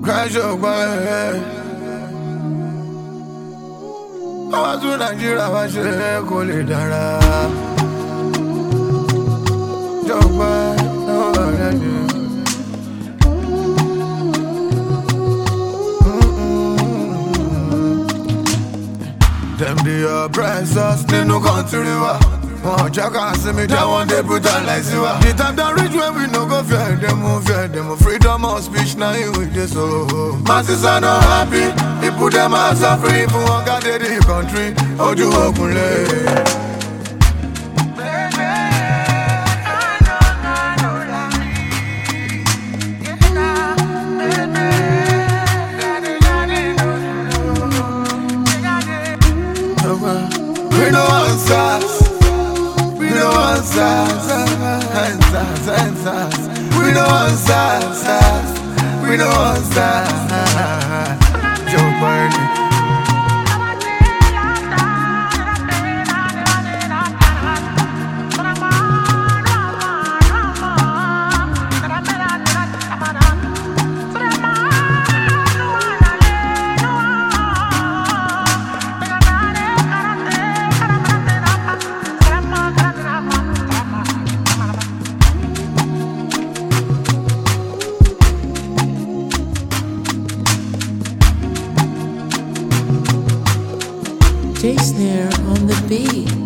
Crash your boy. Àwa tún Nàìjíríà wá ṣe kó lè dára. Jọ̀gbọ́ lọ́wọ́ rẹ̀ ni. Them dey oppress us nínú country wa. Wọ́n jẹ́ ká sinmi jẹ́ wọ́n dey brutalize wa. The time don reach when we no go fear them. Freedom of speech na here we dey so. Masses are not happy, people dem are suffering. Fún wọn ká dé the country, ojú òkun lé. We no answers. We no answers. Answers. We no answers. We no answers. Joe Biden. J Snare on the beat.